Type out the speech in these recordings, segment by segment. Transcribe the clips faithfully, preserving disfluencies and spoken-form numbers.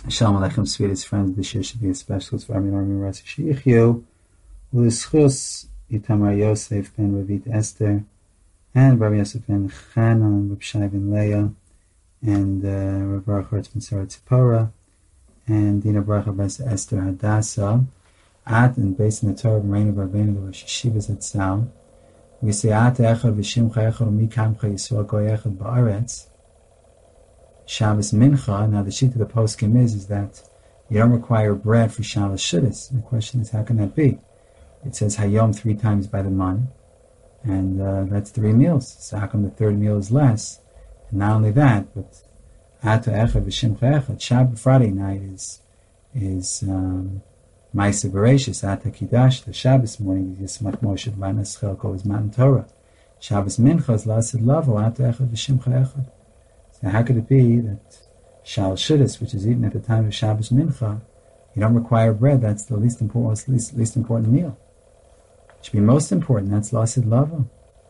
Shalom Aleichem, sweetest friends. This year should be a special for Armin Armin Rasi Sheichyu, Ulischus, Itamar Yosef ben Ravit Esther, and Rabbi Yosef ben Chana, and Rabbi Shai ben Leah, and uh, Rabbi Baruch Hortz ben Sarah Tzipora, and Dina Baruch ben Esther Hadassah, at and based on the Torah of Reign of Rabbeinu, the Rosh Hashivas at Sal. We say, At Echad v'Shimcha Echad u'Mikamcha Yisrael Goy Echad ba'aretz. Shabbos Mincha. Now the sheet of the poskim is, is that you don't require bread for Shabbos Shudis. The question is, how can that be? It says Hayom three times by the man, and uh, that's three meals. So how come the third meal is less? And not only that, but Ata Echad v'Shimcha Echad. Shabbat Friday night is is um, Ma'aseh Bereishis. Ata Kiddush. The Shabbos morning is Yismach Moshe B'Anas Chelko is Matan Torah. Shabbos Mincha is Lasid Lavo. Ata Echad v'Shimcha Echad. So how could it be that Shal Shudis, which is eaten at the time of Shabbos Mincha, you don't require bread? That's the least important, least, least important meal. It should be most important. That's Lasid Lava.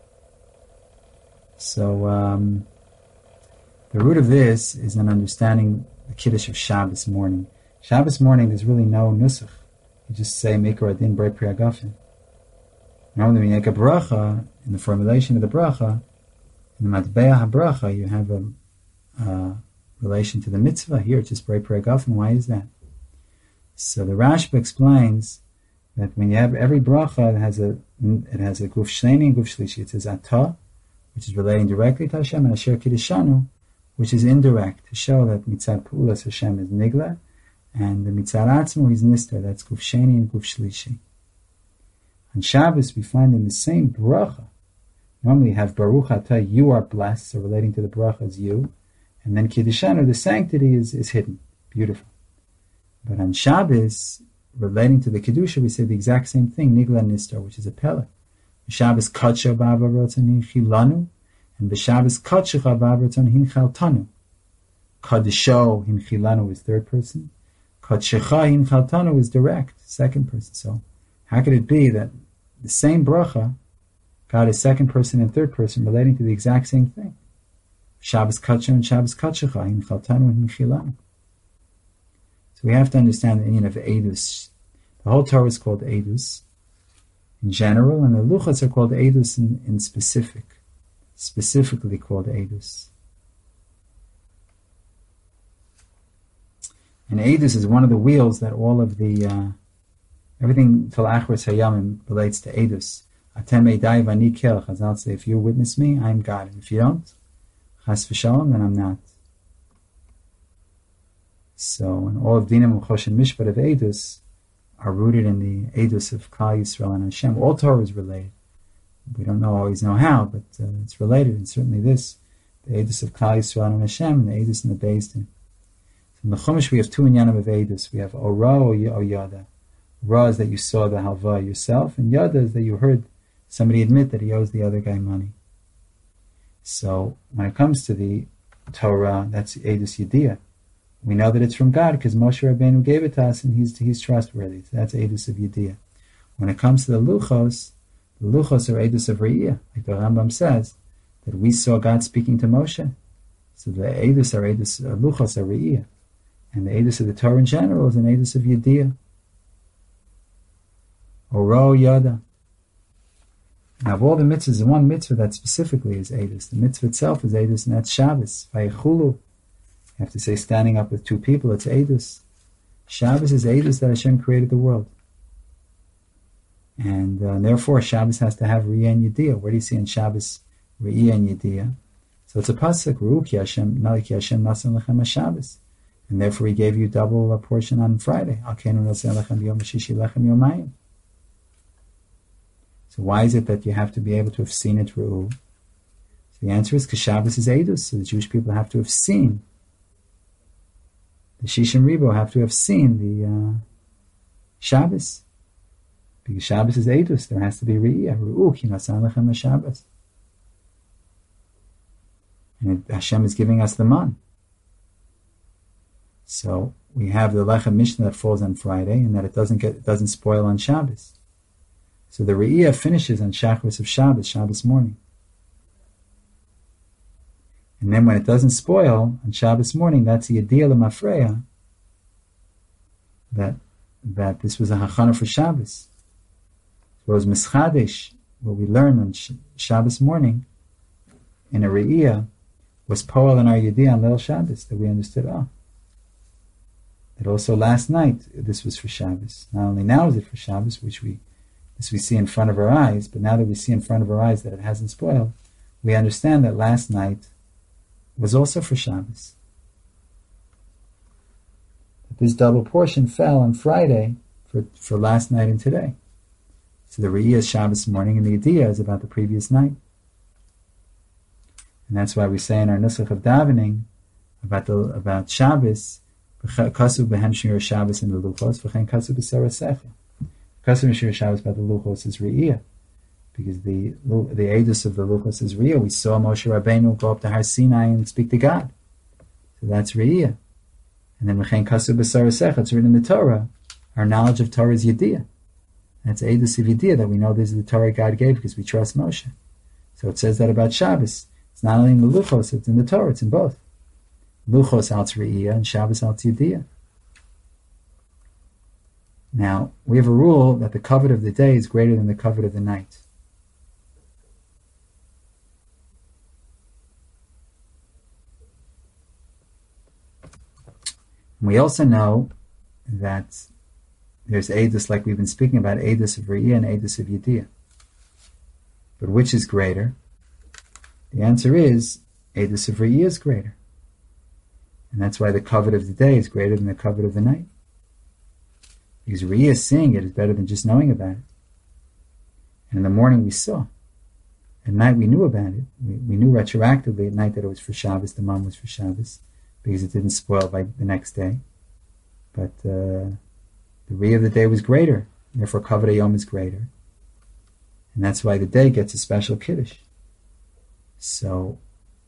So um, the root of this is an understanding the Kiddush of Shabbos morning. Shabbos morning, there's really no nusach. You just say Mikra Adin Brei Pri Hagafen. Normally, when you make a bracha, in the formulation of the bracha, in the Matbeah HaBracha, you have a Uh, relation to the mitzvah. Here it's just Brei Pri Hagafen. Why is that? So the Rashba explains that when you have every bracha, it has a it has a guf shnei and guf shlishi. It says Atah, which is relating directly to Hashem, and Asher Kiddushanu, which is indirect, to show that mitzad pu'ulas Hashem is nigla, and the mitzad atzmo is nister. That's guf sheni and guf shlishi. On Shabbos we find in the same bracha, normally you have Baruch Atah, you are blessed, so relating to the bracha is you. And then Kiddushanu, the sanctity, is, is hidden. Beautiful. But on Shabbos, relating to the Kedusha, we say the exact same thing, Nigla Nistar, which is a Pele. Shabbos Katsha Bava Rotzon Hin Chilanu, and B'Shabbos Katsha Bava Rotzon Hin Chaltanu. Kadisho Hin Chilanu is third person. Katshecha Hin Chaltanu is direct, second person. So how could it be that the same bracha, God is second person and third person, relating to the exact same thing? Shabbos Katsha and Shabbos Katshacha, in Chaltanu and in Chilanu. So we have to understand the meaning of Eidus. The whole Torah is called Eidus in general, and the Luchos are called Eidus in, in specific, specifically called Eidus. And Eidus is one of the wheels that all of the, uh, everything till Achros Hayamim relates to Eidus. Atem Eidai Vani Kel, Chazal say, if you witness me, I am God. And if you don't, Chas v'shalom, then I'm not. So, and all of Dinam Uchosh and Mishpat of Eidus are rooted in the Eidus of Klal Yisrael and Hashem. All Torah is related. We don't know, always know how, but uh, it's related, and certainly this, the Eidus of Klal Yisrael and Hashem, and the Eidus in the Beis Din. So in the Chumash we have two inyanim of Eidus. We have Ora or Yada. Ra is that you saw the halva yourself, and Yada is that you heard somebody admit that he owes the other guy money. So when it comes to the Torah, that's Eidus Yediyah. We know that it's from God because Moshe Rabbeinu gave it to us, and he's he's trustworthy. So that's Eidus of Yediyah. When it comes to the Luchos, the Luchos are Eidus of Re'iyah, like the Rambam says that we saw God speaking to Moshe. So the Eidus are Eidus uh, Luchos are Re'iyah, and the Eidus of the Torah in general is an Eidus of Yediyah. Oro Yada. Now, of all the mitzvahs, there's one mitzvah that specifically is Eidus. The mitzvah itself is Eidus, and that's Shabbos. Vayichulu. You have to say standing up with two people, it's Eidus. Shabbos is Eidus that Hashem created the world. And uh, therefore, Shabbos has to have Re'iyah and Yediyah. Where do you see in Shabbos Re'iyah and Yediyah? So it's a pasuk, Ru'u ki Hashem, Nali ki Hashem nasan lechem ha-Shabbos. And therefore, He gave you double a portion on Friday. Al kenu nasan lechem yom shishi lechem yomayim. So why is it that you have to be able to have seen it, Ru'u? So the answer is because Shabbos is Eidus, so the Jewish people have to have seen. The Shishim Ribo have to have seen the uh, Shabbos. Because Shabbos is Eidus, there has to be Re'iyah. Ru'u ki nasan lechem ha-Shabbos. And it, Hashem is giving us the man. So we have the Lechem Mishnah that falls on Friday, and that it doesn't get it doesn't spoil on Shabbos. So the Re'iyah finishes on Shachris of Shabbos, Shabbos morning. And then when it doesn't spoil on Shabbos morning, that's the Yediyah L'Mafreya, that that this was a hachana for Shabbos. It was mischadesh, what we learned on Shabbos morning in a re'iyah, was poel in our yediyah on Leil Shabbos, that we understood, oh, that also last night this was for Shabbos. Not only now is it for Shabbos, which we this we see in front of our eyes, but now that we see in front of our eyes that it hasn't spoiled, we understand that last night was also for Shabbos. That this double portion fell on Friday for, for last night and today. So the Re'iyah is Shabbos morning, and the Yediyah is about the previous night. And that's why we say in our Nusach of davening about the about Shabbos, Kasu b'hen shir Shabbos in the Luchos, v'chen kasu b'sera secha. Kasu b'shir Shabbos about the Luchos is Re'iyah, because the the Eidos of the Luchos is Re'iyah. We saw Moshe Rabbeinu go up to Har Sinai and speak to God. So that's Re'iyah. And then v'chen kasu b'sera secha, it's written in the Torah. Our knowledge of Torah is Yediyah. That's Eidos of Yediyah, that we know this is the Torah God gave because we trust Moshe. So it says that about Shabbos. It's not only in the Luchos, it's in the Torah, it's in both. Luchos out Re'iyah and Shabbos out Yediyah. Now, we have a rule that the covet of the day is greater than the covet of the night. And we also know that there's Eidos, like we've been speaking about, Eidos of Re'iyah and Eidos of Yediyah. But which is greater? The answer is, Eidos of Re'iyah is greater. And that's why the covet of the day is greater than the covet of the night. Because Re'iyah seeing it is better than just knowing about it. And in the morning we saw. At night we knew about it. We, we knew retroactively at night that it was for Shabbos, the mom was for Shabbos, because it didn't spoil by the next day. But uh, the Re'iyah of the day was greater. Therefore, covet Hayom is greater. And that's why the day gets a special Kiddush. So,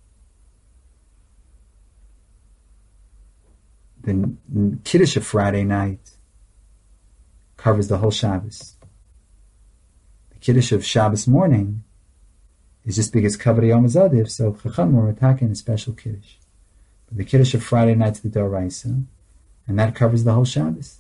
the Kiddush of Friday night covers the whole Shabbos. The Kiddush of Shabbos morning is just because covet Hayom is Adiv, so Chacham were attacking a special Kiddush. But the Kiddush of Friday night is the Doraisa, and that covers the whole Shabbos.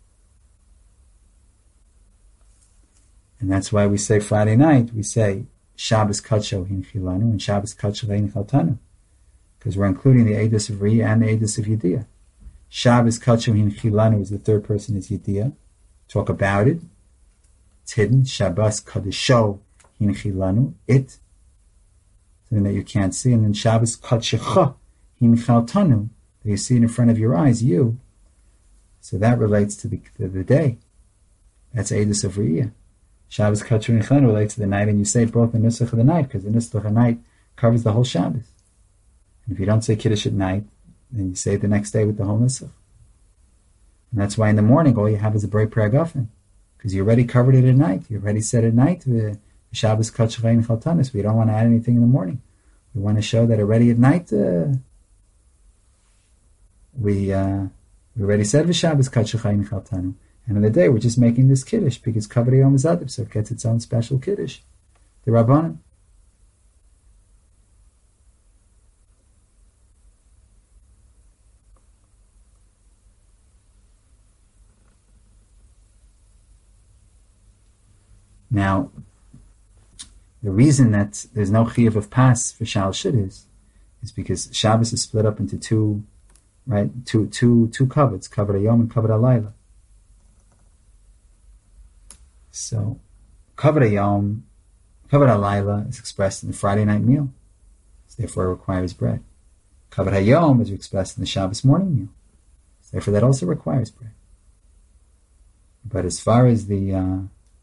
And that's why we say Friday night, we say Shabbos Kadsho Hin Chilanu and Shabbos Kadsho Hin Chaltanu, because we're including the Eidos of Re'iyah and the Eidos of Yediyah. Shabbos Kadsho Hin Chilanu is the third person is Yediyah. Talk about it. It's hidden. Shabbos Kadisho Hin Chilanu, it, something that you can't see. And then Shabbos Kadshecha Hin Chaltanu, that you see it in front of your eyes, you. So that relates to the, to the day. That's Eidos of Re'iyah. Shabbos Kadsho Hin Chilanu relates to the night, and you say both the Nusach of the night, because the Nusach of the night covers the whole Shabbos. And if you don't say Kiddush at night, then you say it the next day with the whole Nusach. And that's why in the morning all you have is a Brei Priagafen, because you already covered it at night. You already said at night the Shabbos Kadsho Hin Chaltanis. We don't want to add anything in the morning. We want to show that already at night uh, we uh, we already said the Shabbos Kadsho Hin Chaltanu. And in the day, we're just making this Kiddush because covet Hayom is Adib, so it gets its own special Kiddush. The Rabbanim. Now, the reason that there's no Chiyuv of Pas for Shal Shidduch is because Shabbos is split up into two, right, two, two, two covets, covet Hayom and covet Alayla. So, covet Hayom, covet Alayla is expressed in the Friday night meal. So therefore it requires bread. Covet Hayom is expressed in the Shabbos morning meal. So therefore that also requires bread. But as far as the, uh,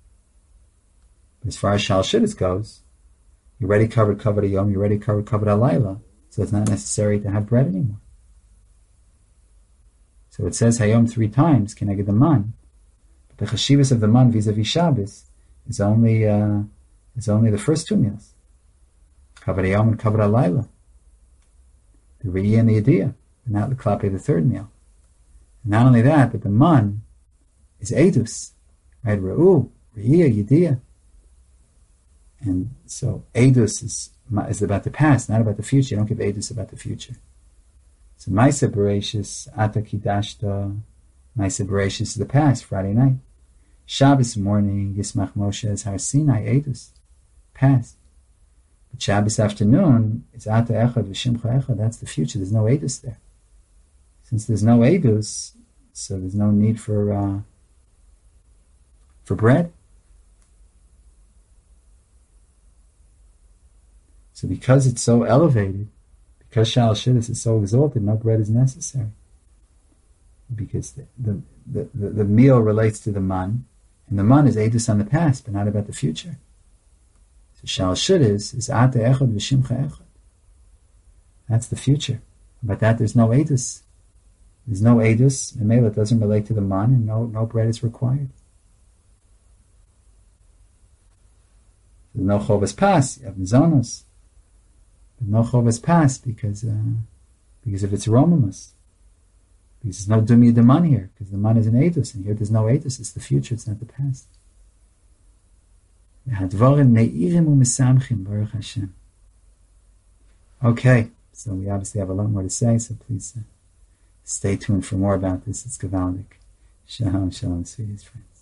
as far as Shal Shidduch goes, you already covered covet Hayom, you already covered covet Alayla, so it's not necessary to have bread anymore. So it says Hayom three times, can I get the man? The chashivas of the man vis-a-vis Shabbos is only uh, is only the first two meals, Kavod Hayom and Kavod Halayla, the Re'iyah and the Yediyah, and not the Klape, the third meal. And not only that, but the man is Eidus, right? Re'u, Re'iyah, Yediyah, and so Eidus is is about the past, not about the future. You don't give Eidus about the future. So Maisa Bereshis Ata Kidashta Maisa Bereshis is the past, Friday night. Shabbos morning, Yismach Moshe is Har Sinai, Eidos, past. But Shabbos afternoon, it's Ata Echad V'Shimcha Echad, that's the future, there's no Eidos there. Since there's no Eidos, so there's no need for uh, for bread. So because it's so elevated, because Shal Shidduch is so exalted, no bread is necessary. Because the the, the, the, the meal relates to the man, and the man is Eidos on the past, but not about the future. So Shal Shidduch is Ata Echad V'Shimcha Echad. That's the future. But that there's no Eidos. There's no Eidos, the meal doesn't relate to the man, and no, no bread is required. There's no Chovas Pas, you have Mizonos. But no Chovas Pas because, uh, because of its aromamus. Because there's no Dumi the man here, because the man is an Eidos, and here there's no Eidos, it's the future, it's not the past. Okay, so we obviously have a lot more to say, so please uh, stay tuned for more about this. It's Gavaldik. Shalom, shalom, sweetest friend.